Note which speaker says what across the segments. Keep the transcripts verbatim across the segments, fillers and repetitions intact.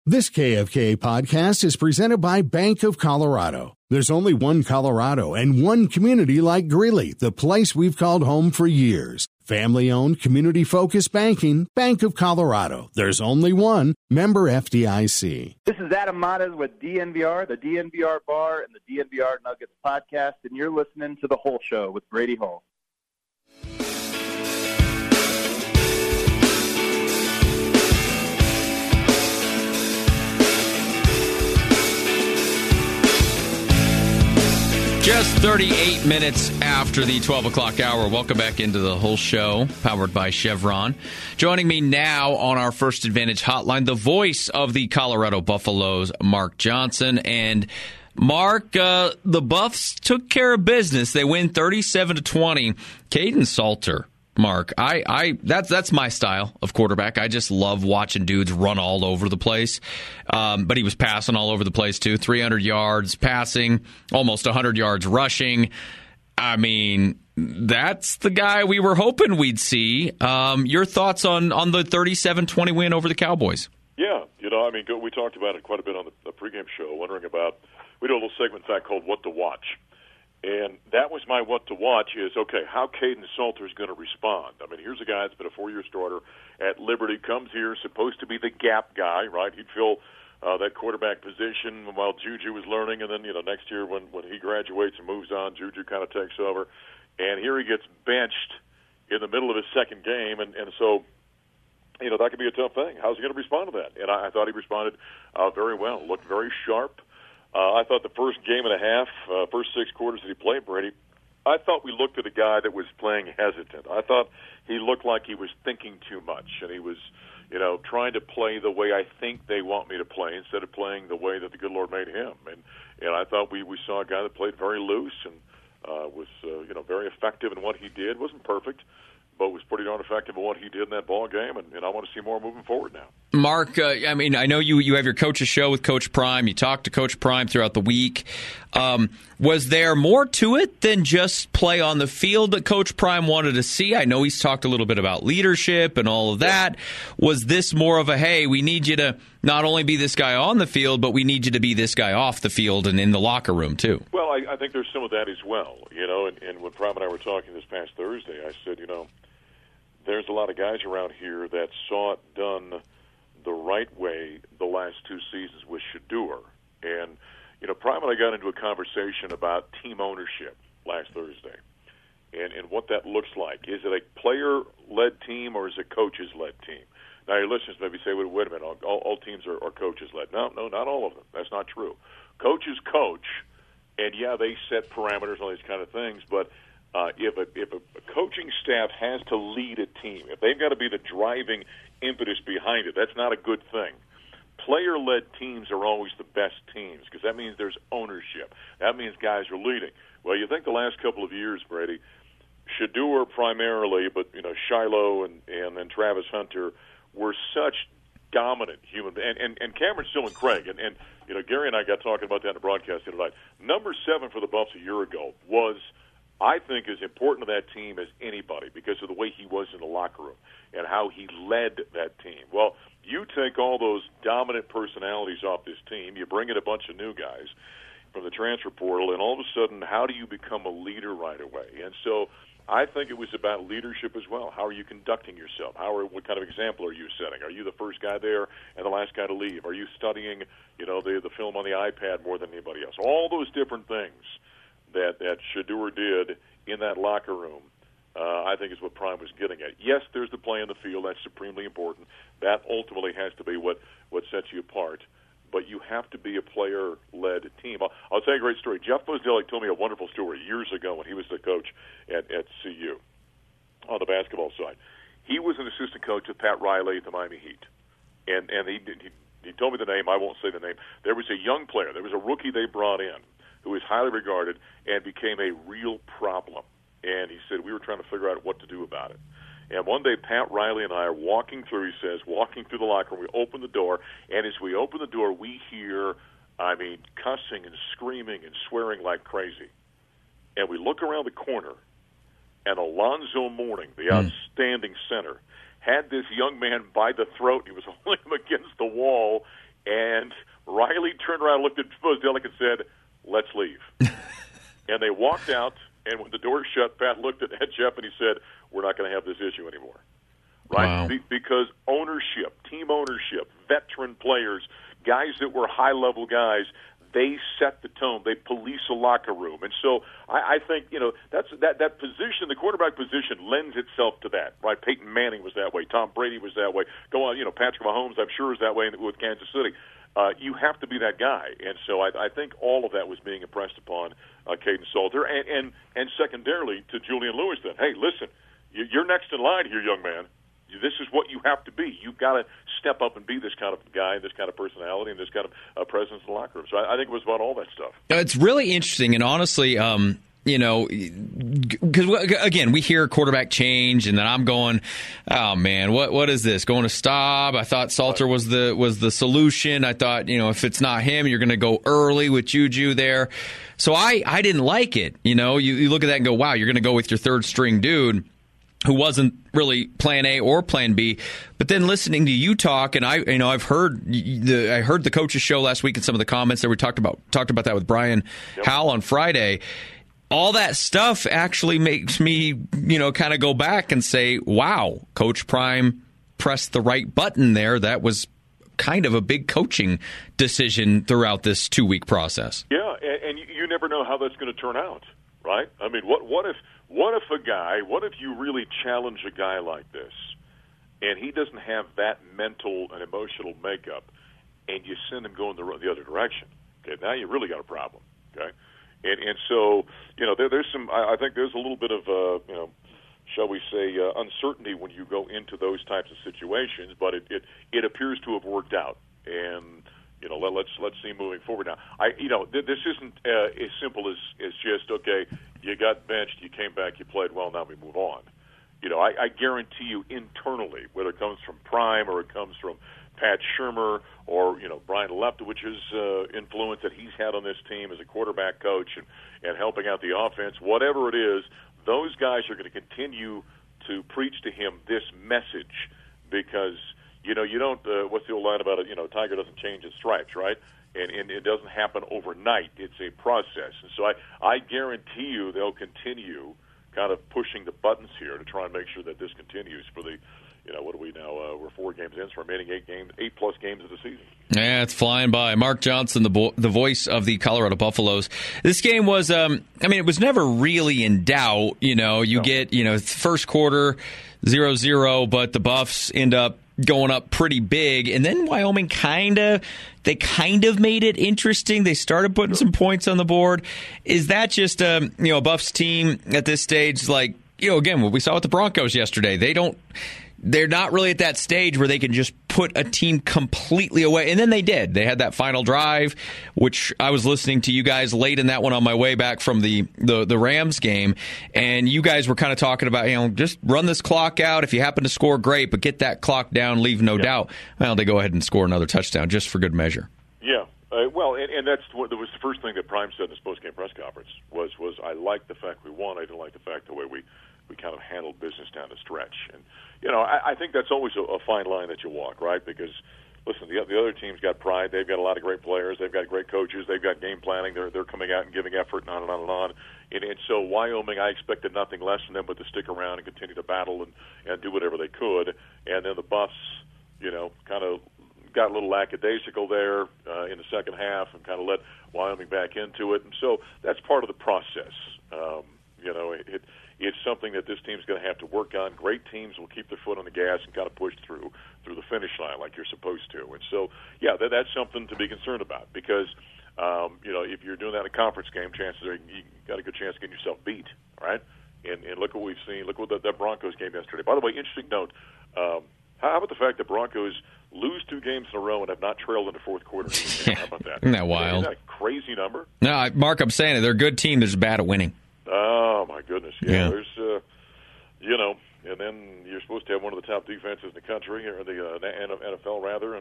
Speaker 1: This K F K podcast is presented by Bank of Colorado. There's only one Colorado and one community like Greeley, the place we've called home for years. Family-owned, community-focused banking, Bank of Colorado. There's only one. Member F D I C.
Speaker 2: This is Adam Matas with D N V R, the D N V R Bar, and the D N V R Nuggets podcast, and you're listening to The Whole Show with Brady Hall.
Speaker 3: Just thirty-eight minutes after the twelve o'clock hour. Welcome back into The Whole Show, powered by Chevron. Joining me now on our First Advantage hotline, the voice of the Colorado Buffaloes, Mark Johnson. And Mark, uh, the Buffs took care of business. They win thirty-seven to twenty. Kaidon Salter, Mark, I, I that's that's my style of quarterback. I just love watching dudes run all over the place. Um, but he was passing all over the place too. three hundred yards passing, almost one hundred yards rushing. I mean, that's the guy we were hoping we'd see. Um, your thoughts on, on the thirty-seven twenty win over the Cowboys?
Speaker 4: Yeah, you know, I mean, we talked about it quite a bit on the, the pregame show, wondering about, we did a little segment, in fact, called What to Watch. And that was my what to watch is, okay, how Kaidon Salter is going to respond. I mean, here's a guy that's been a four-year starter at Liberty, comes here, supposed to be the gap guy, right? He'd fill uh, that quarterback position while Juju was learning, and then, you know, next year when, when he graduates and moves on, Juju kind of takes over. And here he gets benched in the middle of his second game, and, and so, you know, that could be a tough thing. How's he going to respond to that? And I, I thought he responded uh, very well, looked very sharp. Uh, I thought the first game and a half, uh, first six quarters that he played, Brady, I thought we looked at a guy that was playing hesitant. I thought he looked like he was thinking too much, and he was, you know, trying to play the way I think they want me to play instead of playing the way that the good Lord made him. And and I thought we, we saw a guy that played very loose and uh, was, uh, you know, very effective in what he did. Wasn't perfect, but was pretty darn effective in what he did in that ball game, and, and I want to see more moving forward now.
Speaker 3: Mark, uh, I mean, I know you you have your coach's show with Coach Prime. You talked to Coach Prime throughout the week. Um, was there more to it than just play on the field that Coach Prime wanted to see? I know he's talked a little bit about leadership and all of that. Was this more of a, hey, we need you to not only be this guy on the field, but we need you to be this guy off the field and in the locker room, too?
Speaker 4: Well, I, I think there's some of that as well. You know, and, and when Prime and I were talking this past Thursday, I said, you know, there's a lot of guys around here that saw it done the right way the last two seasons with Shedeur. And, you know, Prime and I got into a conversation about team ownership last Thursday and, and what that looks like. Is it a player-led team or is it coaches-led team? Now, your listeners maybe say, wait, wait a minute, all, all, all teams are, are coaches-led. No, no, not all of them. That's not true. Coaches coach, and, yeah, they set parameters on these kind of things, but Uh, if a if a coaching staff has to lead a team, if they've got to be the driving impetus behind it, that's not a good thing. Player-led teams are always the best teams because that means there's ownership. That means guys are leading. Well, you think the last couple of years, Brady, Shedeur primarily, but you know Shiloh and and then Travis Hunter were such dominant human, and and, and Cameron Still and Craig, and, and you know Gary and I got talking about that in the broadcast the other night. Number seven for the Buffs a year ago was, I think, as important to that team as anybody because of the way he was in the locker room and how he led that team. Well, you take all those dominant personalities off this team, you bring in a bunch of new guys from the transfer portal, and all of a sudden, how do you become a leader right away? And so I think it was about leadership as well. How are you conducting yourself? How are, what kind of example are you setting? Are you the first guy there and the last guy to leave? Are you studying, you know, the, the film on the iPad more than anybody else? All those different things that, that Shedeur did in that locker room, uh, I think is what Prime was getting at. Yes, there's the play in the field. That's supremely important. That ultimately has to be what, what sets you apart. But you have to be a player-led team. I'll, I'll tell you a great story. Jeff Bosdillik told me a wonderful story years ago when he was the coach at, at C U on the basketball side. He was an assistant coach with Pat Riley at the Miami Heat. And, and he, he, he told me the name. I won't say the name. There was a young player. There was a rookie they brought in who was highly regarded and became a real problem. And he said, we were trying to figure out what to do about it. And one day, Pat Riley and I are walking through, he says, walking through the locker room. We open the door, and as we open the door, we hear, I mean, cussing and screaming and swearing like crazy. And we look around the corner, and Alonzo Mourning, the mm. outstanding center, had this young man by the throat. He was holding him against the wall, and turned around, looked at Bozdelik and said, "Let's leave." And they walked out, and when the door shut, Pat looked at Jeff and he said, "We're not going to have this issue anymore." Right?
Speaker 3: Wow.
Speaker 4: Be- because ownership, team ownership, veteran players, guys that were high-level guys, they set the tone. They police a locker room. And so I, I think, you know, that's that, that position, the quarterback position, lends itself to that, right? Peyton Manning was that way. Tom Brady was that way. Go on, you know, Patrick Mahomes, I'm sure, is that way with Kansas City. Uh, you have to be that guy. And so I, I think all of that was being impressed upon uh, Kaidon Salter. And, and, and secondarily to Julian Lewis then, hey, listen, you're next in line here, young man. This is what you have to be. You've got to step up and be this kind of guy, this kind of personality, and this kind of uh, presence in the locker room. So I, I think it was about all that stuff.
Speaker 3: It's really interesting, and honestly, um, you know, because again, we hear quarterback change, and then I'm going, oh man, what what is this? Going to Staub? I thought Salter was the was the solution. I thought, you know, if it's not him, you're going to go early with Juju there. So I I didn't like it. You know, you, you look at that and go, wow, you're going to go with your third string dude who wasn't really plan A or plan B. But then listening to you talk, and I, you know, I've heard the I heard the coaches show last week and some of the comments that we talked about talked about that with Brian yep. Howell on Friday. All that stuff actually makes me, you know, kind of go back and say, wow, Coach Prime pressed the right button there. That was kind of a big coaching decision throughout this two-week process.
Speaker 4: Yeah, and, and you never know how that's going to turn out, right? I mean, what what if What if a guy, what if you really challenge a guy like this, and he doesn't have that mental and emotional makeup, and you send him going the, the other direction? Okay, now you really got a problem, okay? And and so, you know, there, there's some, I, I think there's a little bit of, uh, you know, shall we say, uh, uncertainty when you go into those types of situations, but it, it, it appears to have worked out. And, you know, let, let's let's see moving forward now. I, you know, th- this isn't uh, as simple as, as just, okay, you got benched, you came back, you played well, now we move on. You know, I, I guarantee you internally, whether it comes from Prime or it comes from Pat Shurmur or, you know, Brian Leftowich's uh, influence that he's had on this team as a quarterback coach and, and helping out the offense, whatever it is, those guys are going to continue to preach to him this message because, you know, you don't, uh, what's the old line about it, you know, tiger doesn't change its stripes, right? And, and it doesn't happen overnight. It's a process. And so I, I guarantee you they'll continue kind of pushing the buttons here to try and make sure that this continues for the, you know, what are we now? Uh, we're four games in, so we're remaining eight games, eight plus games of the season.
Speaker 3: Yeah, it's flying by. Mark Johnson, the bo- the voice of the Colorado Buffaloes. This game was, um, I mean, it was never really in doubt. You know, you no. get, you know, first quarter zero zero, but the Buffs end up going up pretty big, and then Wyoming kind of they kind of made it interesting. They started putting sure. some points on the board. Is that just um, you know, a Buffs team at this stage? Like, you know, again, what we saw with the Broncos yesterday, they don't. They're not really at that stage where they can just put a team completely away. And then they did. They had that final drive, which I was listening to you guys late in that one on my way back from the, the, the Rams game. And you guys were kind of talking about, you know, just run this clock out. If you happen to score, great, but get that clock down, leave no yeah. doubt. Well, they go ahead and score another touchdown just for good measure.
Speaker 4: Yeah. Uh, well, and, and that's what that was the first thing that Prime said in his post-game press conference was, was I like the fact we won. I didn't like the fact the way we, we kind of handled business down the stretch. And, you know, I, I think that's always a, a fine line that you walk, right? Because, listen, the, the other team's got pride. They've got a lot of great players. They've got great coaches. They've got game planning. They're they're coming out and giving effort and on and on and on. And, and so Wyoming, I expected nothing less from them but to stick around and continue to battle and, and do whatever they could. And then the Buffs, you know, kind of got a little lackadaisical there uh, in the second half and kind of let Wyoming back into it. And so that's part of the process. Um, you know, it, it It's something that this team's going to have to work on. Great teams will keep their foot on the gas and kind of push through through the finish line like you're supposed to. And so, yeah, that, that's something to be concerned about because, um, you know, if you're doing that in a conference game, chances are you got a good chance of getting yourself beat, right? And, and look what we've seen. Look what that, that Broncos game yesterday. By the way, interesting note, um, how about the fact that Broncos lose two games in a row and have not trailed in the fourth quarter? How about that?
Speaker 3: Isn't that wild?
Speaker 4: Isn't that a crazy number?
Speaker 3: No, Mark, I'm saying it. They're a good team. They're just bad at winning.
Speaker 4: Oh, my goodness. Yeah,
Speaker 3: yeah.
Speaker 4: there's, uh, you know, and then you're supposed to have one of the top defenses in the country, or the uh, N F L, rather, and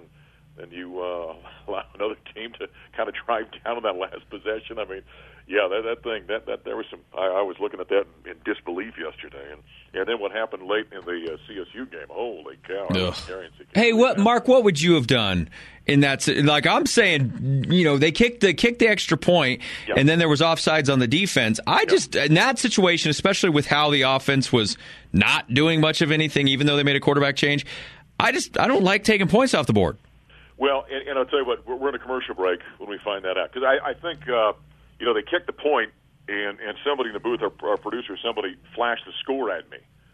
Speaker 4: and you uh, allow another team to kind of drive down on that last possession. I mean, yeah, that that thing, that that there was some. I, I was looking at that in, in disbelief yesterday, and and then what happened late in the uh, C S U game? Holy cow!
Speaker 3: Hey, what, Mark? What would you have done in that? Like I'm saying, you know, they kicked the kicked the extra point, yep. and then there was offsides on the defense. I yep. just in that situation, especially with how the offense was not doing much of anything, even though they made a quarterback change. I just I don't like taking points off the board.
Speaker 4: Well, and, and I'll tell you what, we're, we're in a commercial break when we find that out because I, I think. Uh, You know, they kicked the point, and, and somebody in the booth, our, our producer, somebody flashed the score at me.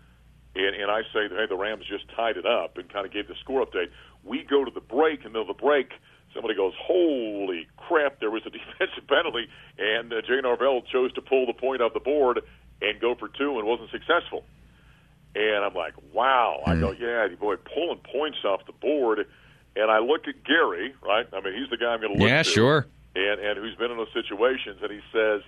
Speaker 4: And, and I say, hey, the Rams just tied it up and kind of gave the score update. We go to the break, and then the break, somebody goes, holy crap, there was a defensive penalty, and uh, Jay Norvell chose to pull the point off the board and go for two and wasn't successful. And I'm like, wow. Mm. I go, yeah, boy, pulling points off the board. And I look at Gary, right? I mean, he's the guy I'm going to look
Speaker 3: yeah,
Speaker 4: to.
Speaker 3: Yeah, sure.
Speaker 4: And, and who's been in those situations, and he says,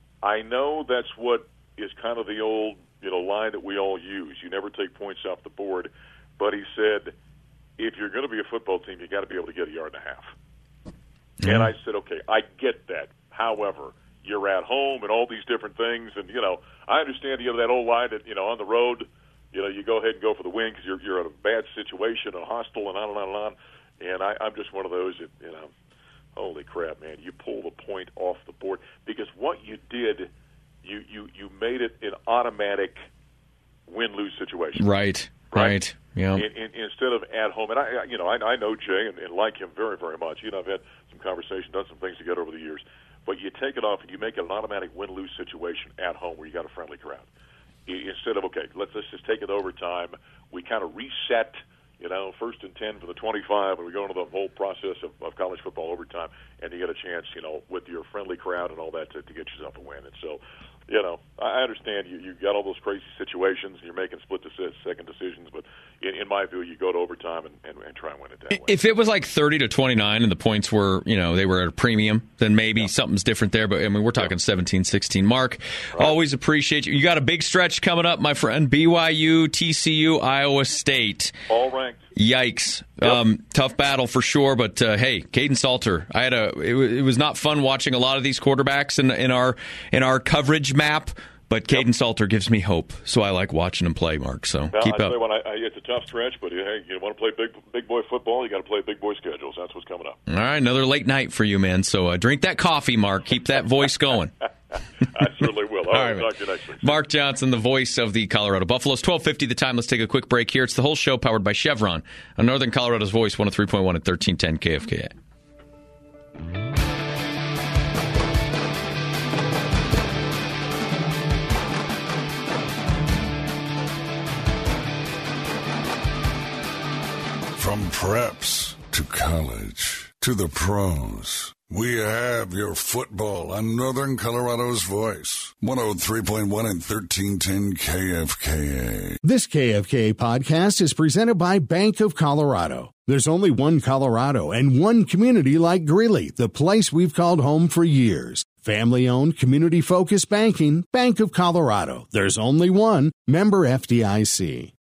Speaker 4: I know that's what is kind of the old, you know, line that we all use. You never take points off the board. But he said, if you're going to be a football team, you got to be able to get a yard and a half. Mm-hmm. And I said, okay, I get that. However, you're at home and all these different things, and, you know, I understand you have that old line that, you know, on the road, you know, you go ahead and go for the win because you're, you're in a bad situation, a hostile, and on and on and on. And I, I'm just one of those that, you know, holy crap, man, you pull the point off the board. Because what you did, you, you, you made it an automatic win-lose situation.
Speaker 3: Right, right, right. Yeah.
Speaker 4: In, in, instead of at home. And, I, you know, I, I know Jay and, and like him very, very much. You know, I've had some conversation, done some things together over the years. But you take it off and you make it an automatic win-lose situation at home where you got a friendly crowd. Instead of, okay, let's, let's just take it overtime. We kind of reset. You know, first and ten for the twenty-five, and we go into the whole process of, of college football overtime, and you get a chance, you know, with your friendly crowd and all that to, to get yourself a win. And so, you know, I understand you you got all those crazy situations, and you're making split deci- second decisions, but in, in my view, you go to overtime and, and, and try and win it that way.
Speaker 3: If it was like thirty to twenty-nine and the points were, you know, they were at a premium, then maybe yeah. something's different there. But, I mean, we're talking yeah. seventeen sixteen. Mark, right. always appreciate you. You got a big stretch coming up, my friend. B Y U, T C U, Iowa State.
Speaker 4: All ranked.
Speaker 3: Yikes.
Speaker 4: Yep.
Speaker 3: Um, tough battle for sure, but uh, hey, Caden Salter. I had a it, w- it was not fun watching a lot of these quarterbacks in in our in our coverage map, but Caden yep. Salter gives me hope. So I like watching him play, Mark. So
Speaker 4: well,
Speaker 3: keep
Speaker 4: I
Speaker 3: up.
Speaker 4: When I, I, it's a tough stretch, but hey, you want to play big big boy football, you got to play big boy schedules. That's what's coming up.
Speaker 3: All right, another late night for you, man. So uh, drink that coffee, Mark. Keep that voice going.
Speaker 4: I certainly will. All, All right, talk to you next week.
Speaker 3: Mark Johnson, the voice of the Colorado Buffaloes. twelve fifty the time. Let's take a quick break here. It's the whole show powered by Chevron on Northern Colorado's Voice, one oh three point one and thirteen ten K F K A.
Speaker 5: From preps to college to the pros, we have your football on Northern Colorado's Voice, one oh three point one and thirteen ten K F K A.
Speaker 1: This K F K A podcast is presented by Bank of Colorado. There's only one Colorado and one community like Greeley, the place we've called home for years. Family-owned, community-focused banking, Bank of Colorado. There's only one. Member F D I C.